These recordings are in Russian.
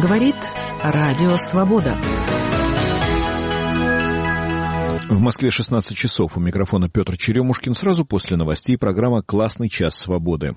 Говорит Радио Свобода. В Москве 16 часов. У микрофона Петр Черемушкин. Сразу после новостей программа «Классный час свободы».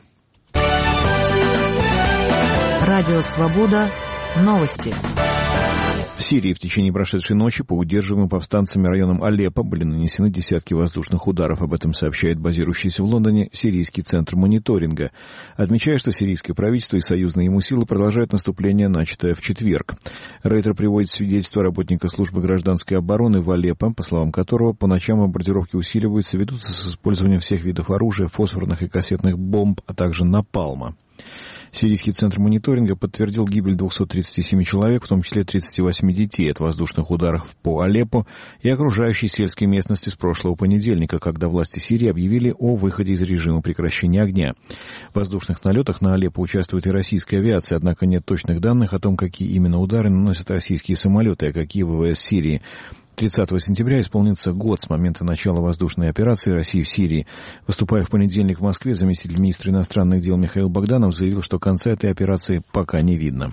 Радио Свобода. Новости. В Сирии в течение прошедшей ночи по удерживаемым повстанцами районам Алеппо были нанесены десятки воздушных ударов. Об этом сообщает базирующийся в Лондоне Сирийский центр мониторинга, отмечая, что сирийское правительство и союзные ему силы продолжают наступление, начатое в четверг. Рейтер приводит свидетельство работника службы гражданской обороны в Алеппо, по словам которого по ночам бомбардировки усиливаются, ведутся с использованием всех видов оружия, фосфорных и кассетных бомб, а также напалма. Сирийский центр мониторинга подтвердил гибель 237 человек, в том числе 38 детей от воздушных ударов по Алеппо и окружающей сельской местности с прошлого понедельника, когда власти Сирии объявили о выходе из режима прекращения огня. В воздушных налетах на Алеппо участвует и российская авиация, однако нет точных данных о том, какие именно удары наносят российские самолеты, а какие ВВС Сирии. 30 сентября исполнится год с момента начала воздушной операции России в Сирии. Выступая в понедельник в Москве, заместитель министра иностранных дел Михаил Богданов заявил, что конца этой операции пока не видно.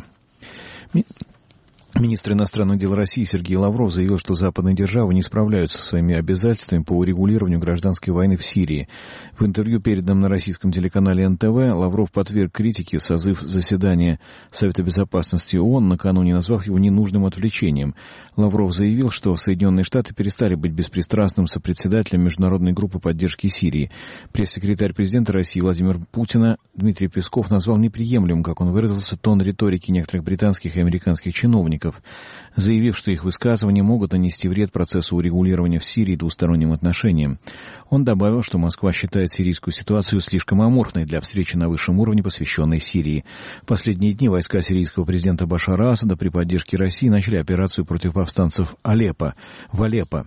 Министр иностранных дел России Сергей Лавров заявил, что западные державы не справляются со своими обязательствами по урегулированию гражданской войны в Сирии. В интервью, переданном на российском телеканале НТВ, Лавров подверг критике созыв заседания Совета Безопасности ООН, накануне назвав его ненужным отвлечением. Лавров заявил, что Соединенные Штаты перестали быть беспристрастным сопредседателем международной группы поддержки Сирии. Пресс-секретарь президента России Владимир Путина Дмитрий Песков назвал неприемлемым, как он выразился, тон риторики некоторых британских и американских чиновников, заявив, что их высказывания могут нанести вред процессу урегулирования в Сирии двусторонним отношениям. Он добавил, что Москва считает сирийскую ситуацию слишком аморфной для встречи на высшем уровне, посвященной Сирии. В последние дни войска сирийского президента Башара Асада при поддержке России начали операцию против повстанцев в Алеппо.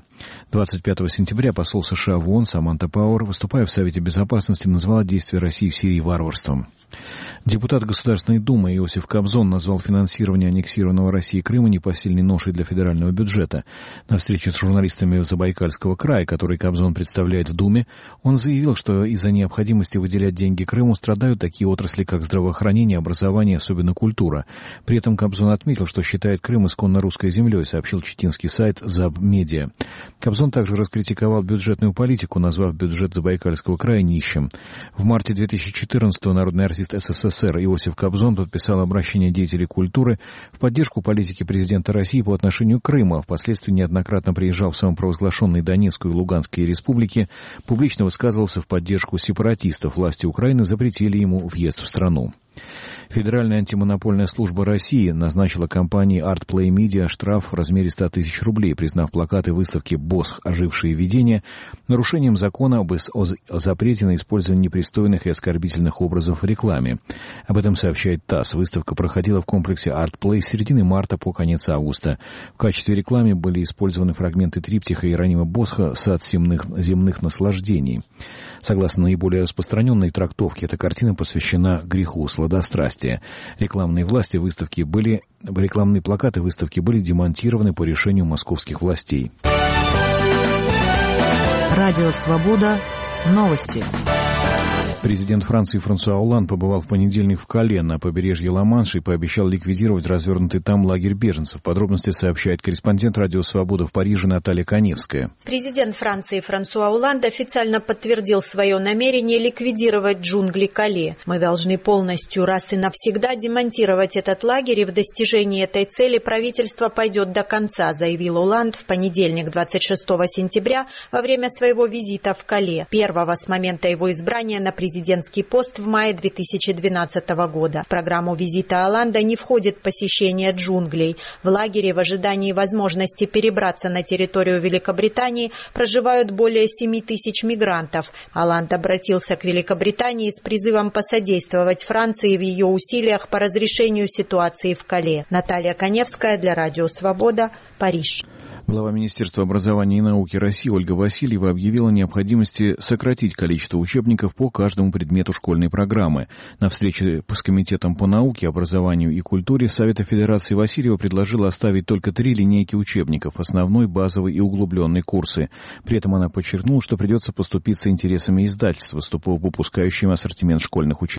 25 сентября посол США в ООН Саманта Пауэр, выступая в Совете Безопасности, назвала действия России в Сирии варварством. Депутат Государственной Думы Иосиф Кобзон назвал финансирование аннексированного Россией Крыма непосильной ношей для федерального бюджета. На встрече с журналистами Забайкальского края, который Кобзон представляет в Думе, он заявил, что из-за необходимости выделять деньги Крыму страдают такие отрасли, как здравоохранение, образование, особенно культура. При этом Кобзон отметил, что считает Крым исконно русской землей, сообщил читинский сайт Забмедиа. Кобзон также раскритиковал бюджетную политику, назвав бюджет Забайкальского края нищим. В марте 2014-го народный артист СССР Иосиф Кобзон подписал обращение деятелей культуры в поддержку политики президента России по отношению к Крыму, а впоследствии неоднократно приезжал в самопровозглашенные Донецкую и Луганские республики, публично высказывался в поддержку сепаратистов. Власти Украины запретили ему въезд в страну. Федеральная антимонопольная служба России назначила компании Art Play Media штраф в размере 100 тысяч рублей, признав плакаты выставки «Босх. Ожившие видения» нарушением закона о запрете на использование непристойных и оскорбительных образов в рекламе. Об этом сообщает ТАСС. Выставка проходила в комплексе Art Play с середины марта по конец августа. В качестве рекламы были использованы фрагменты триптиха Иеронима Босха «Сад земных наслаждений». Согласно наиболее распространенной трактовке, эта картина посвящена греху сладострастия. Рекламные плакаты выставки были демонтированы по решению московских властей. Радио Свобода. Новости. Президент Франции Франсуа Олланд побывал в понедельник в Кале на побережье Ла-Манша и пообещал ликвидировать развернутый там лагерь беженцев. Подробности сообщает корреспондент Радио Свобода в Париже Наталья Коневская. Президент Франции Франсуа Олланд официально подтвердил свое намерение ликвидировать джунгли Кале. «Мы должны полностью раз и навсегда демонтировать этот лагерь, и в достижении этой цели правительство пойдет до конца», заявил Олланд в понедельник, 26 сентября, во время своего визита в Кале, первого с момента его избрания на президентский пост в мае 2012 года. В программу визита Олланда не входит посещение джунглей. В лагере в ожидании возможности перебраться на территорию Великобритании проживают более 7 тысяч мигрантов. Олланд обратился к Великобритании с призывом посодействовать Франции в ее усилиях по разрешению ситуации в Кале. Наталья Коневская для Радио Свобода, Париж. Глава Министерства образования и науки России Ольга Васильева объявила о необходимости сократить количество учебников по каждому предмету школьной программы. На встрече с Комитетом по науке, образованию и культуре Совета Федерации Васильева предложила оставить только 3 линейки учебников – основной, базовый и углубленный курсы. При этом она подчеркнула, что придется поступиться интересами издательства, выпускающим ассортимент школьных учебников.